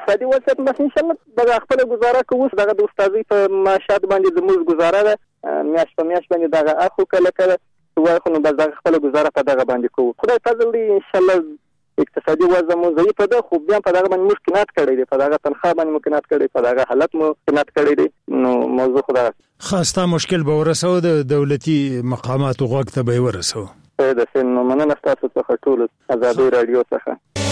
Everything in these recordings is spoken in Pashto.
اقتصادي وضعیت بس ان شاء الله دغه خپل گزاره کوو. دغه د استادۍ په معاشات باندې زموږ گزاره ده، میاشت په میاشت باندې دغه اخو کله وای خو نو بس دغه خپل گزاره په دغه باندې کوو. خدای فضل دی ان شاء الله اقتصادي وضع مو ضعیف ده، خو بیا په دغه باندې موږ قناعت کړی دی، په دغه تنخواه باندې مو قناعت کړی، په دغه حالت مو قناعت کړی دی. نو موضوع خدای خاصه مشکل به ورسو د دولتي مقامات غوږ ته به ورسو. د سن مننه تاسو څخه ټول آزادۍ رادیو څخه.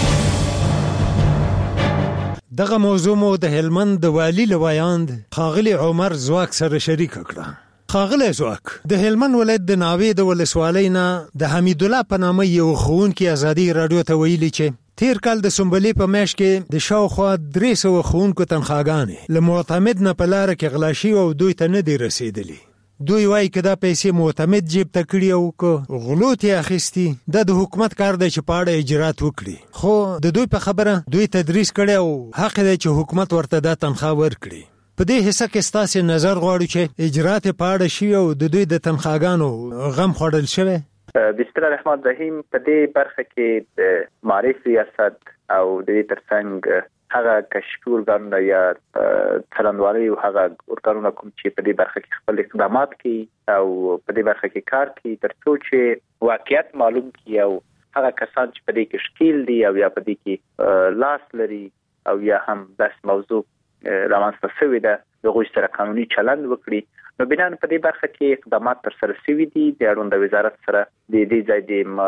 دغه موضوع مو د هلمند د والی لویاند ښاغلی عمر زواک سره شریک کړه. ښاغلی زواک، د هلمند ولایت د ناوې د ولسوالۍ نه د حمید الله په نامه یو ښوونکی آزادۍ رادیو ته ویلي چې تیر کال د سنبلې په میاشت کې د شاوخوا 300 ښوونکو تنخواګانې له معتمد نه په لاره کې غلا شوي او دوی ته نه دي رسېدلي. دوی وایي که دا پیسې معتمد جیب ته کړي او که غلو ته اخیستي، دا د حکومت کار دی چې په اړه اجرات وکړي. خو د دوی په خبره دوی تدریس کړي او حق دی چې حکومت ورته دا تنخواه ورکړي. په دې حصہ کې ستاسو نظر غواړو چې اجرات په اړه شي او د دوی د تنخواګانو غم خوړل شوی. بسم الله الرحمن الرحیم. په دې برخه کې د معرفت ریاست او د ترڅنګ هغه کشفي ارګانونه یا څرنګوالي او هغه ارګانونه کوم چې په دې برخه کې خپل اقدامات کوي او په دې برخه کې کار کوي ترڅو چې واقعیت معلوم کړي او هغه کسان چې په دې کې شکیل دي او یا په دې کې لاس لري او یا هم داس موضوع رامنځته شوی ده د غوښ سره قانوني چلند وکړي. نو بنان په دې برخه کې اقدامات تر سره شوي دي. د اړوند وزارت سره د دې ځای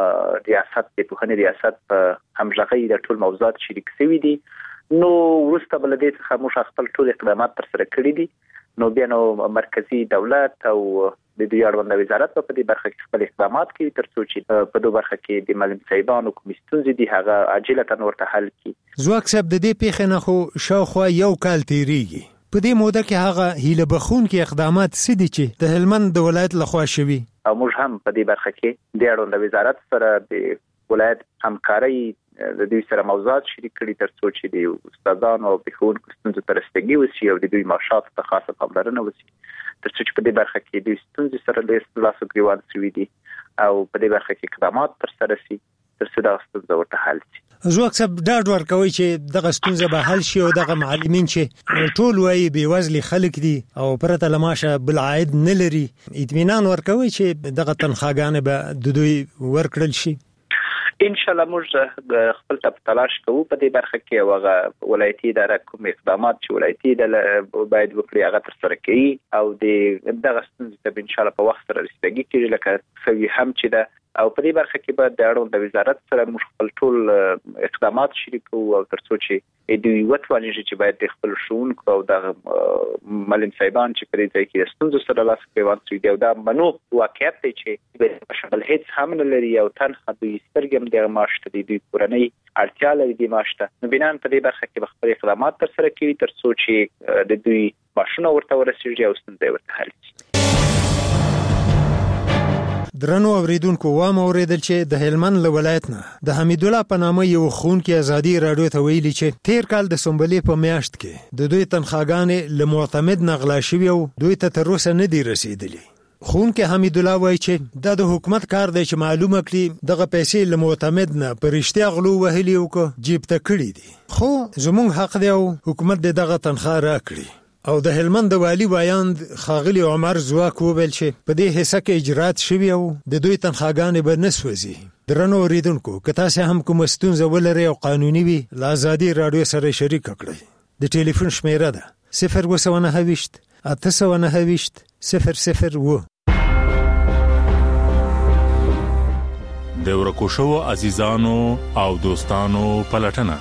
د ریاست د پوهنې ریاست په همغږي د ټول موضوعات شریک شوي دي. نو ورسته بل دې څخه موږ خپل ټول اقدامات تر سره کړی دي. نو بیا نو مرکزی دولت او د دې اړوند وزارت په دې برخه کې خپل اقدامات کوي ترڅو چې په دوه برخه کې د معلم صاحبانو کوم ستونزې دي هغه عاجله ورته حل کړي. زواک صاحب، د دې پیښې نه خو شاوخوا یو کال تیریږي. په دې موده کې هغه هیله بخونکي اقدامات څه دي چې د هلمند د ولایت لخوا شوي؟ او موږ هم په دې برخه کې د اړوند وزارت سره د ولایت همکاري د دوی سره موضوعات شریک کړي ترڅو چې د استادانو او ښوونکو ستونزو ته رسیدګي وشي او د دوی معاشات ته خاصه پاملرنه وشي ترڅو چې په دې برخه کې د ستونزو سره لاسو ګریوان شوي دي او په دې برخه کې اقدامات تر سره شي ترڅو دا ستونزه ورته حل شي. زواک صاحب، ډاډ ورکوي چې دغه ستونزه به حل شي او دغه معلمین چې ټول وایي بېوزلي خلک دي او پرته له معاشه بل عاید نه لري، اطمینان ورکوي چې دغه تنخواګانې به د دوی ورکړل شي؟ ان شاء الله موږ خپل تلاش کوو په دې برخه کې او هغه ولایتي اداره کوم اقدامات چې ولایتي اداره باید وکړي هغه تر سره کوي او د دغه ستونزې ته ان شاء الله په وخت سره رسیدګي کوي لکه سوي هم چې ده. او په دې برخه کې به د اړوند وزارت سره موږ خپل ټول اقدامات شریکو او ترڅو چې دوی وتواني چې باید د خپل ښوونکو او د معلم صاحبان چې په دې ځای کې ستونزو سره لاس پیوند شي او دا منو واقعیت دی چې په شمال هیڅ هم نه لري او تنها دوی سترګم د ماشته د دوی کورنۍ اړتیا لري د ماشته. نو بنان په دې برخه کې خپل اقدامات تر سره کوي ترڅو چې د دوی ماشونه ورته ورسیږي او ستونزې ورته حل شي. درنو اوریدونکو، وام اوریدل چې د هلمند له ولایت نه د حمید الله په نامه یو ښوونکی آزادۍ رادیو ته ویلي چې تیر کال د سنبلې په میاشت کې د دوی تنخواګانې له معتمد نه غلا شوي او دوی ته تر اوسه نه دي رسېدلي. ښوونکی حمید الله وایي چې دا د حکومت کار دی چې معلومه کړي دغه پیسې له معتمد نه په رښتیا غلو وهلي او که جیب ته کړي دي. خو زموږ حق دی او حکومت دې دغه تنخواه راکړي. او د هلمند د والی ویاند ښاغلی عمر زواک وویل چې په دې حصہ کې اجرات شوي او د دوی تنخواګانې به نه سوځي. درنو اوریدونکو، که تاسو هم کومه ستونزه ولرئ او قانوني وي، له آزادۍ رادیو سره شریک کړئ. د ټلیفون شمیره ده 029 829 001. د ورکو شوو عزیزانو او دوستانو پلټنه.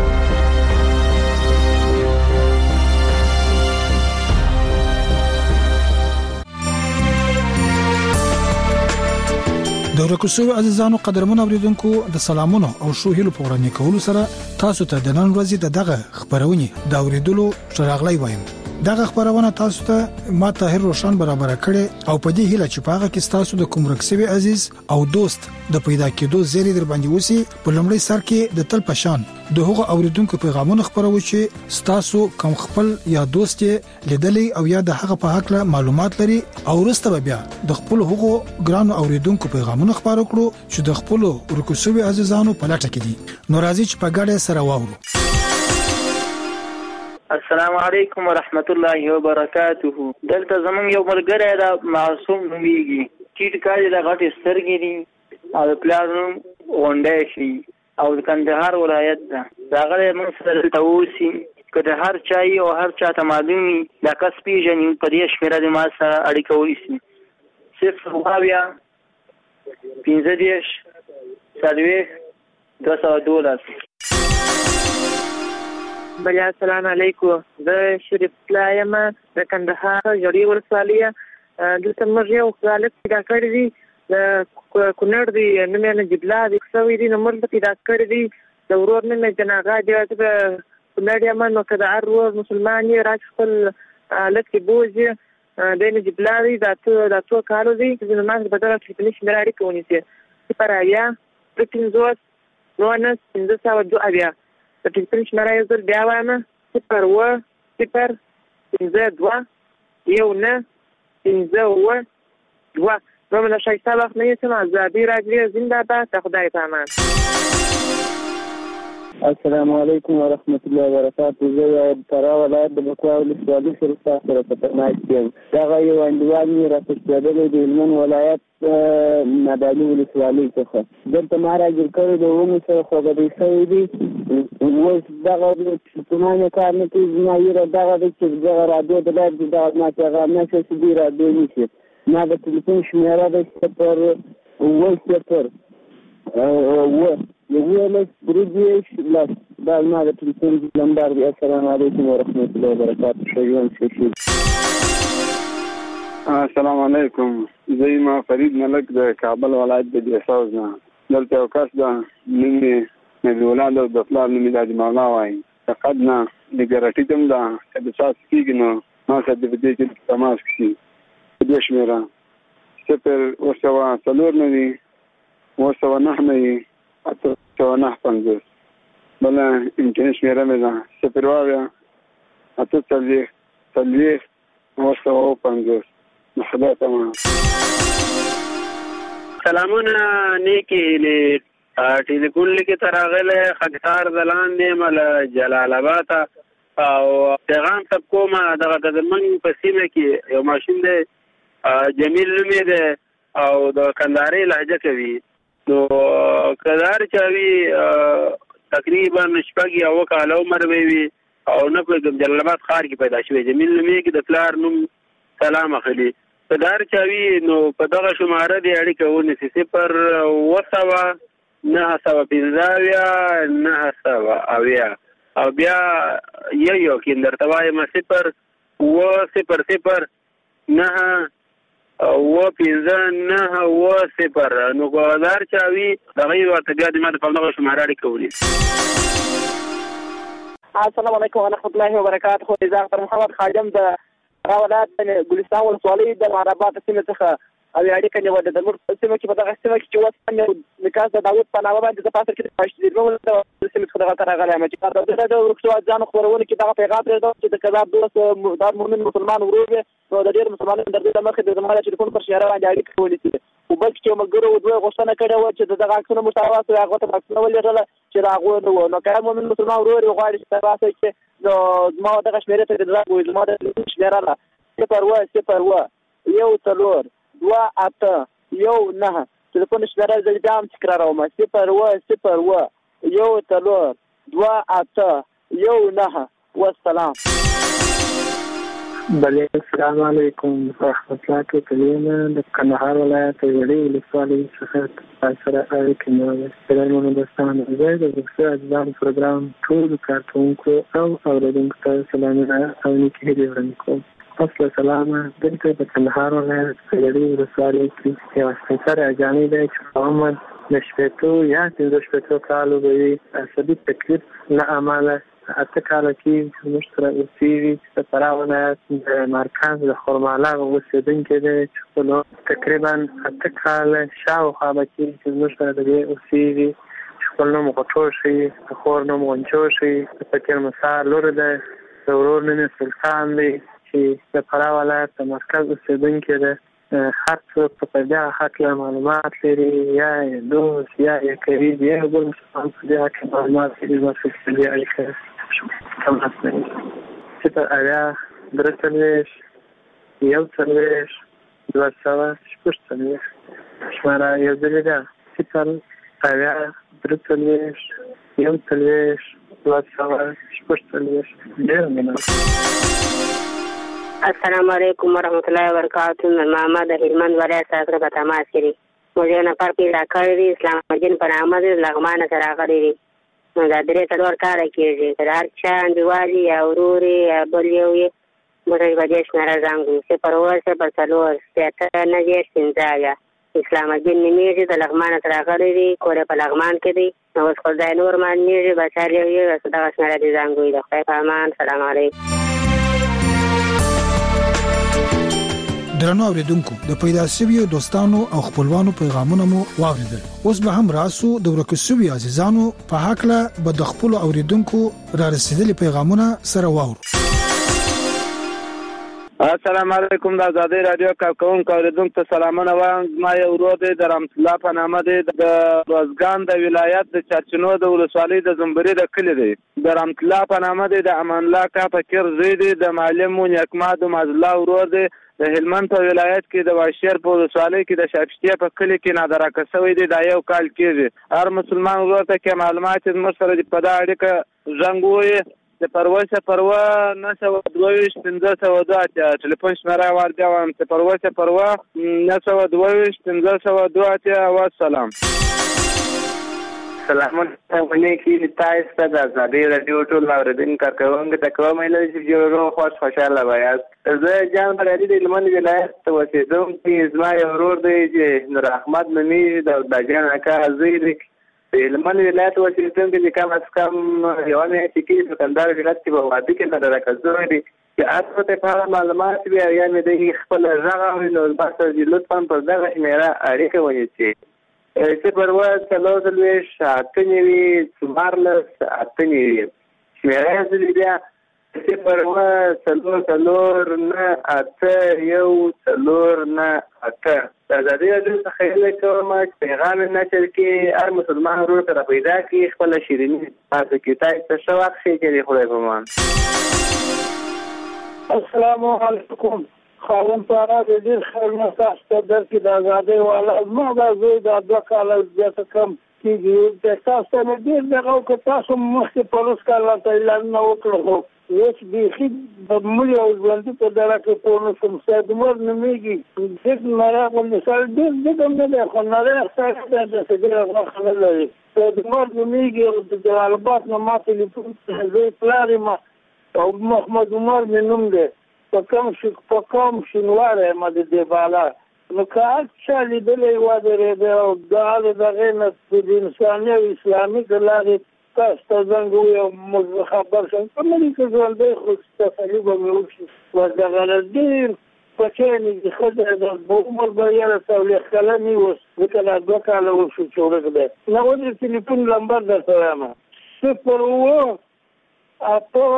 د ورکو شوو عزیزانو قدرمن اوریدونکو، د سلامونو او شو هیلو په وړاندې کولو سره تاسو ته د نن ورځې دغه خبرونه د اوریدلو شراغلی وایم. دغه خبرونه تاسو ته ما طاهر روشن برابر کړي او په دې هیله چې پاغه کې تاسو د کوم رکسوي عزیز او دوست د پیدا کېدو زیری در باندې وسی. په لمړی سر کې د تل پشان د هغه اوریدونکو پیغامونه خبرو چې تاسو کوم خپل یا دوست لیدلې او یا د هغه په حق له معلومات لري او ورسته بیا د خپل هغه ګران اوریدونکو پیغامونه خبرو کړو چې د خپل ورکو شوی عزیزانو په لټه کې دي. نو راځي چې په ګډه سره واورو. السلام علیکم ورحمت الله وبرکاته. دلته زمونږ یو ملګری دا معصوم نومیږي، ټیټ کاږي، د غټې سترګې دي او د پلار نوم غونډی شي او د کندهار ولایت ده. راغلی موږ سره دلته اوسي، که د هر چا او هر چا ته معلوم وي دا کس پېژني، په دې شمېره د ما سره اړیکه ونیسي. 0 بله السلام علیکم. زه شریف الله یم د کندهار ژړۍ ولسوالۍ. دلته موږ یو هلک پیدا کړی دی، د کونړ دی، نوم یې نجیب الله دی شوی دی. نو موږ پیدا کړی دی، د ورور نوم یې جناغه دی. زه په کونړ یم، نو که د هر ورور مسلمان یې راځي خپل هلک کې بوځي، دی نجیب الله دی، دا څو کالو دی. زما په دغه ټلیفوني شمېره اړیکه ونیسي 0 د ټلیفون شمېره یو ځل بیا وایم 0 نو د ښایسته وخت نه یسم. ازادي راډیو زنده باد. د خدای په امان. السلام علیکم ورحمت الله وبرکاته. زه یو فراه ولایت د بکوا ولسوالۍ سره تاسو سره په خدمت کې یم. دغه یو انډیوال مې راپېښېدلی د هلمند ولایت نادعلي ولسوالۍ څخه. دلته ما راګیر کړی د ونو سره خوږدی شوی دی. اوس دغه ټلیفونان یې کار نه کوي. زما ویره دغه ده چې دغه راډیو د لارې دي دغه ما پیغام نه شي چې دوی راډیو نیسي. ما د ټلیفون شمېره ده 0 دا زما د ټلیفون نمبر دی. السلام علیکم ورحمت الله وبرکاته. ښه ژوند ښه شي. السلام علیکم. زه یم فرید ملک د کابل ولایت د دیساوز نه. دلته یو کس ده، نوم یې نبي الله ده، د پلار نوم یې حاجي مولا وایي. فقط نه نګرټي هم ده چې د چا کېږي نو ما سره د دې کې تماس کړي. په دې شمېره 0 9 بله امکاني شمېره مې ده 0 خدای ته مننه. سلامونه نیکې هیلې. ټلیفون لیکې ته راغلی خاکسار د لاندې مل جلال آباد او پیغام تب کومه دغه د زمونږ په سیمه کې یو ماشوم دی، جمیل نوم یې دی او د کندهارۍ لهجه کوي. نو که د هر چا وي تقریبا 6 کاله عمر به وي او نه پوهېږم جلال آباد ښار کې پیدا شوی. جمیل نومېږي، د پلار نوم سلام اخلي. که د هر چا وي نو په دغه شماره دې اړیکه ونیسي 0 9 او بیا یو کې درته وایم 0 نو که د هر چا وي دغه یې ورته بیا د ما د په دغه شماره اړیکه ونیسي. السلام علیکم ورحمت الله وبرکاته. زه پر محمد خادم د فراه ولایت ګلستان ولسوالۍ د مهرآباد سیمې څخه او اړیکه نیولې ده. موږ په سیمه کې په دغه سیمه کې چې اوس نکاح د داود په نامه باندې د پاسر کې د سیمې څخه دغه ته راغلی یم چې د ورکشو ځانو خپرونې کې دغه پیغام پرېږدم چې د کذاب دوست دار مؤمن مسلمان ورور دی، نو د ډېرو مسلمانانو د دې له مخې د زما د ټلیفون پر شمېره باندې اړیکه ونیسي. خو بل چې یو ملګرو دوی غوښتنه کړې وه چې د دغه عکسونه مساوات وي، هغه ته عکسونه ولېږله چې د هغو نه وو. نو که مؤمن مسلمان ورور یې غواړي چې ترلاسه کړي نو زما دغه شمېرې ته د غږ وایي. زما د ټلیفون شمېره ده 0 1 9 ټلیفون شمېره زه بیا هم تکراروم 0 1 9 والسلام. بله السلام علیکم ورحمت الله وبرکاته. د کندهار ولایت ژړۍ ولسوالۍ څخه تاسو سره اړیکه نیولې. سلامونه دوستان. زه د بکسو اجزام پروګرام ټولو کارکوونکو او اورېدونکو ته سلامونه او نیکې هیلې وړاندې کوم. اصل سلامه. دلته په کندهار ولایت ژړۍ ولسوالۍ کې یو سپین اجانۍ دی چې په عمر د 15 یا 15 کالو به وي. عصبي تکلیف له امله 8 کاله کې زموږ سره اوسېږي. د فراه ولایت د مرکز د خرمالاغ اوسېدونکی دی چې خپل تقریبا 8 کاله شاوخوا به کېږي چې زموږ سره د دې اوسېږي. خپل نوم غټو شي، د خور نوم غنچو شي، د فقیر مسار لور دی، د ورور نوم سلطان دی چې د فراه ولایت د مرکز اوسېدونکی دی. هر څوک په دې حق معلومات لري، یا دوست یا قریب یا بل مسلمان په دې حق معلومات لري، ورته دې اړیکه صفر اویا درې څلوېښت یو څلوېښت 246 شماره یو ځلې ده 0 اویا درې څلوېښت یو څلوېښت 246 ډېر مننه. السلام علیکم ورحمۃ اللہ وبرکاتہ. میں محمد ہلمند ولایت ساکر په تماس کې دي. مجھے نفر پیدا کړی دی اسلام الدین په نامه د لغمان سره راغلی دی. نو دا درې څلور کاله کېږي چې هر چا انډیوالي یا ورور یا بل یو یې موږ په دې شمېره زنګ وو 0 4 9 اسلام الدین نومیږي د لغمان سره راغلی دی. کور یې په لغمان کې دی. نو اوس خو ځای نور مانېږي بچار یو یې دغه شمېره دې زنګ وي. د خدای په امان. سلام علیکم. درنو اوریدونکو د پیدا شویو دوستانو او خپلوانو پیغامونه مو واوریدل. اوس به هم راسو د ورکو شویو عزیزانو په حق له به د خپل اوریدونکو را رسیدلي پیغامونه سره واورو. السلام علیکم. د آزادۍ رادیو کارکونکو اوریدونکو ته سلامونه وایم. ما یو ورور دی د رحمت الله په نامه دی د روزګان د ولایت د چارچینو د ولسوالۍ د زنبري د کلي دی. د رحمت الله په نامه دی د امان الله کا فقیر زوی دی. د معلم نیکماد مازله ورور دی. د هلمند په ولایت کې د واشیر په ولسوالۍ کې د شاکشتیا په کلي کې نادراکه شوی دی. دا یو کال کېږي. هر مسلمان ورور ته کې معلومات موږ سره په دا اړیکه زنګ ووایي. د پروسه پروا 922 1502 ټلیفون شماره ورته وایم. د پروسه پروا 922 1502 والسلام. سلامونه علیکم. تاسو ته د آزادۍ رادیو ټول اوریدونکو کارکونکو ته کوم ایله چې جوړو خوشاله وایاست. زه جان بلادي د هلمند ولایت ته اوسېدم چې زما یو ورور دی چې نور احمد نومیږي د جان اکا زوی دی. د هلمند ولایت اوسېدم چې کم از کم یوه میاشت کې په کندهار ولایت کې په وادي کې نادراکه شوی دی. چې تاسو ته په اړه معلومات وي یا مې د خپل غږ اوري نو تاسو لطفا پر دغه شمېره اړیکه ونیسئ. 0 4 8 شمېره زه بیا 0 4 9 د آزادۍ رادیو څخه هیله کوم چې پیغام یې نشر کړي هر مسلمان ورور ته پیدا کړي خپله شیریني تاسو کې تاسو ته ښه وخت ښې کړي. خدای په امان. السلام علیکم. خاون پاره ډېر خیر نه تاسو ته درکې د آزادۍ والا ما دا زوی دا 2 کاله زیاته کم کېږي. تاسو ته مې ډېر دغه وکړ. تاسو مخکې په روس کال راته اعلانونه وکړل خو اوس بیخي د مړي او ژوندي په دغه کې پوه نه شوم. سید عمر نومیږي. ډېر ناروغ مثال ډېر هم نه دی خو ناروغ سړی دی داسې ډېره غوښه نه لري. سید عمر نومیږي او د جلال آباد نه ما تلیفون زوی پلار یم او محمد عمر مې نوم دی. په کوم شینواری یم د دې بالا. نو که هر چا لیدلی ودرېده او د هغې نه د انساني او اسلامي د لارې تاسو ته زنګ ووایو موږ خبر شم په مړي کې ژوندی خو تسلي به مې وشي. دغه ډېر بچی مې د ښځه د عمر به یاره 40 کلن اوس ځکه دا 2 کاله وشو چې ورک دی. نه ولې تلیفون نمبر درته وایم 0 8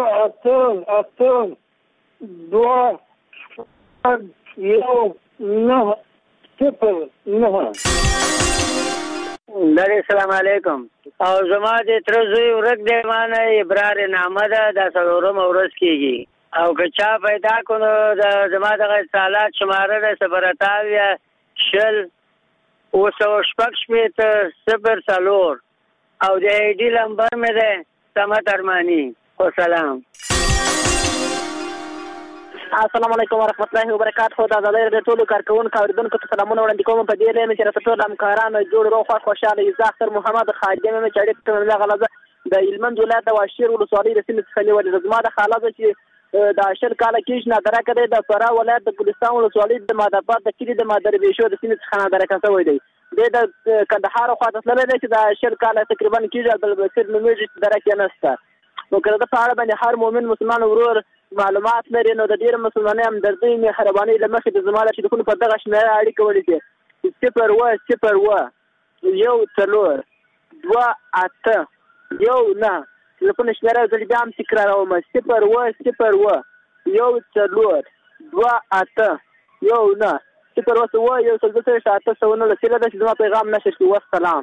السلام علیکم. او زما د تر زوی ورک دی مانه ابرار نامه ده د څلورم ورځ کېږي. او که چا پیدا کړو زما دغه اتصالات شماره ده 0 0 0 او د ای ډي نمبر مې ده سمت ارمانی. والسلام. السلام علیکم ورحمۃ اللہ وبرکاتہ. د آزادۍ رادیو ټولو کارکونکو اوریدونکو ته سلامونه وړاندې کوم. په دې لمه چې ټول همکارانو جوړ روغ خوشاله یو ځاخر محمد خادم مې چړې ته غلطه د هلمند ولایت د واشیر ولسوالۍ د سیمې څخه نیولې. زما د خاله چې د 10 کاله کې نادراکه دی د فرا ولایت د ګلستان ولسوالۍ د ماداباد د کلی د مادربیشو د سیمې څخه نادراکه شوی دی. د کندهار خواته تللی دی چې د 10 کاله تقریبا کېږي عبدالبصیر نومیږي چې درکه نشته. نو که د په اړه باندې هر مؤمن مسلمان ورور معلومات لري نو د ډېر مسلمانۍ همدردۍ مهربانۍ له مخې د زما له ټلیفون په دغه شمېره اړیکه ولیکئ 0 0 1 4 2 8 1 9 ټلیفون شمېره زه بیا هم تکراروم 0 0 1 4 2 8 1 9 0 1 چې زما پیغام نشر شي. والسلام.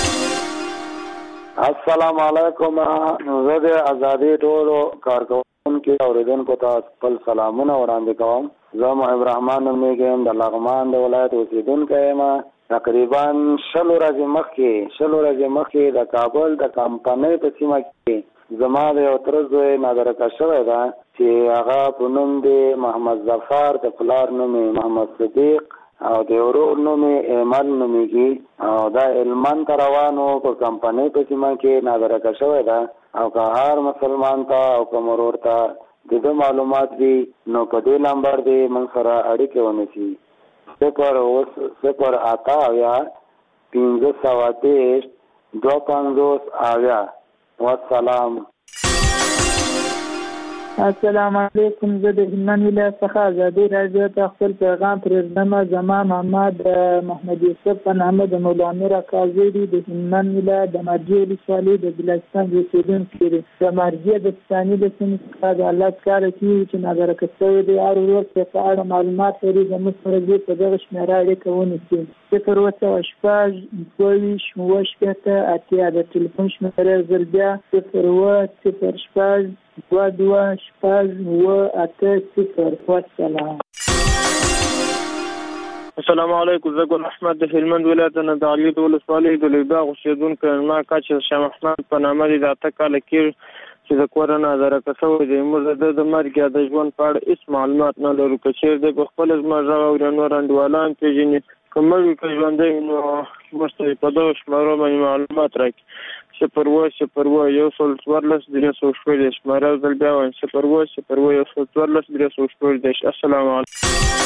السلام علیکم. زه د آزادۍ ټولو کارکونکو اوریدونکو ته خپل سلامونه وړاندې کوم. زه محب رحمان نومیږم، د لغمان د ولایت اوسیدونکی یم. تقریبا 100 ورځې مخکې د کابل د کمپنۍ په سیمه کې زما د یو تره زوی نادرکه شوی ده چې هغه په نوم دی محمد ظفر، د پلار نوم محمد صدیق او د ورور نوم ایمل نومیږي او دا هلمند ته روانو په کمپنۍ په سیمه کې نادرکه شوی ده. او که هر مسلمان ته او که مرور ته د معلومات وي نو په دې نمبر دی موږ سره اړیکې ونیسي 008-530-250. والسلام. السلام علیکم. زه د هلمند ولایت څخه ازادي راډیو ته خپل پیغام پرېږدم. زما محمد محمد یوسف په نامه د مولانا راکازي د هلمند ولایت د مرجع ولسوالۍ د بلوچستان اوسېدونکی دی. د مرجع د ثاني د سیمې څخه د الله کار کوي چې نظارت کوي د هر ورور په اړه معلومات لري. زموږ سره دې په دغه شمیره اړیکه ونیسي 018-8 د ټلیفون شمیره زر بیا 018-22-8-0. والسلام. السلام علیکم. زه ګل احمد د هلمند ولایت نه د علي ولسوالۍ د لویباغ اوسېدونکی یم. ما کاچ شاه محمد په نامه د 8 کاله کې چې د کور نه نظارت کوي د موږ د مرګ یا د ژوند په اړه هیڅ معلومات نه لرو. که چیرې د خپل زما ژغ او نور انډیوالان پیژني کومل کې ژوندې نو مستری په دغه شمارو باندې معلومات راکړي. 018-114-314 شماره زل بیا وایم 018-114-314. السلام علیکم.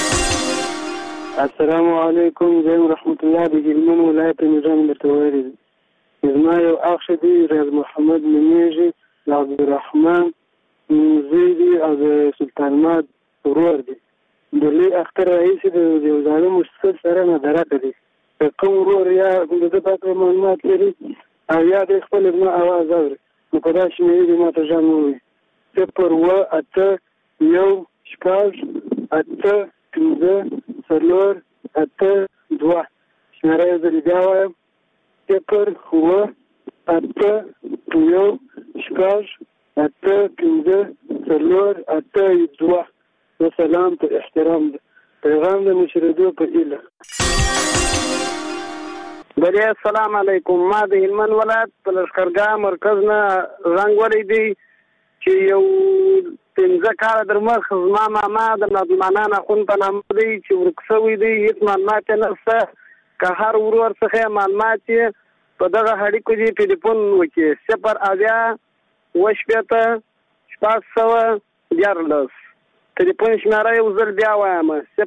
السلام علیکم. زه رحمت الله د هلمند ولایت نظام درتواري. زما یو اخ دی ریاض محمد نومیږي، د عبدالرحمن زیدی او د سلطان ماد ورور دی. د لوی اختر رئیس د وزارت مستقل سره نظارت کوي. کوم ورور یا د پاتې معلومات لري او یا د خپل ابن اواز اوري نو په دا شمیرې دې ماته ځان ووایي 018-8-5-4-8-2 شمیره یې زه بیا وایم 018-8-5-4-8-2. وسلام ته احترام ده. پیغام د مشردو په ایله. بله السلام علیکم. ما د هلمند ولایت په لشکرګاه مرکز نه رنګ ولی دی چې یو 15 کاله در مخ زما ماما د نظمانان اخون په نامه دی چې ورک شوی دی. هیڅ معلومات یې نشته. که هر ورور څخه معلومات یې په دغه اړیکو دې ټلیفون وکړي 018-714 ټلیفون شمیره یو ځل بیا وایم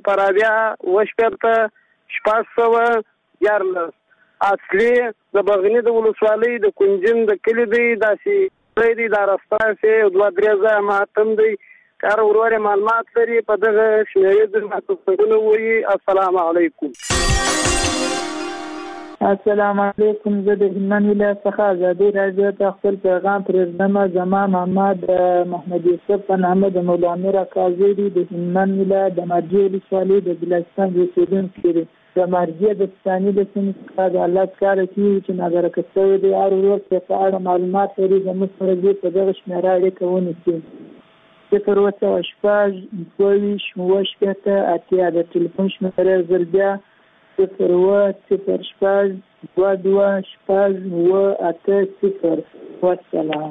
018-714 اصلي د بغنی د ولسوالۍ د کنجن د کلی دی داسې دی دا راستاسې 2-3 ځای ماتم دی. کار ورور معلومات لري په دغه شمیرې د ماتوونه وایي. السلام علیکم. السلام علیکم. زه د هلمند ولایت څخه ازادي راډیو ته خپل پیغام پرېږدم. زما محمد محمد یوسف په نامه د مولانا راکازي د هلمند ولایت د مرجع ولسوالۍ د بلوچستان اوسېدونکی دی. د مرجع د ثاني د سیمې څخه د الله کار کوي چې نظارت کوي د هر ورور په اړه معلومات لري. زموږ سره دې په دغه شمیره اړیکه ونیسي 018-8 د ټلیفون شمیره زر بیا 018-22-8-0. والسلام.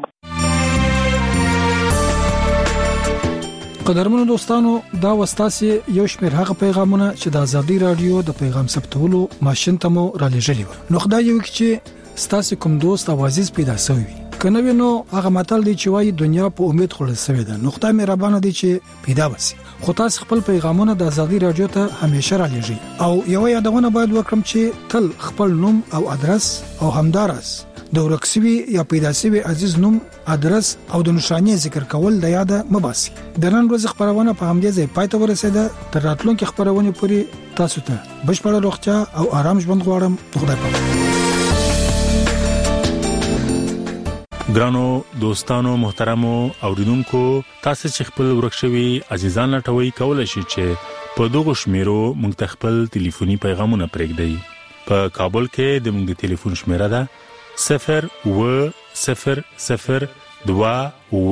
قدرمنو دوستانو، دا وستاسي یو شمېر هغه پیغامونه چې د ازادي رادیو د پیغام ثبتولو ماشين ته مو را لېږلي و. نو خدای یو چې ستاسو کوم دوست او عزیز پیدا شوی وي. کنه نو هغه متل دی چې وايي دنیا په امید خړل شوی ده. نو خدای مهربانه دی چې پیدا وسی. خو تاسو خپل پیغامونه د ازادي رادیو ته همیشه را لېږئ او یو یادونه باید وکړم چې تل خپل نوم او ادرس او همدارس د ورکسوي یا پیدا شوی عزیز نوم، ادرس او د نشانې ذکر کول د یاد مباسي. د نن ورځ خبرونه په همدې ځای پای ته ورسېده. تر راتلونکي خبرونه پورې تاسو ته بشپړه روغتیا او آرام ژوند غواړم. خدای پاک. ګرانو دوستانو محترمو اوریدونکو، تاسو چې خپل ورکشوي عزیزان لټوي کولای شئ چې په دغه شمیرو موږ خپل ټلیفوني پیغامونه پرېږدئ. په کابل کې د موږ ټلیفون شمیره ده 01002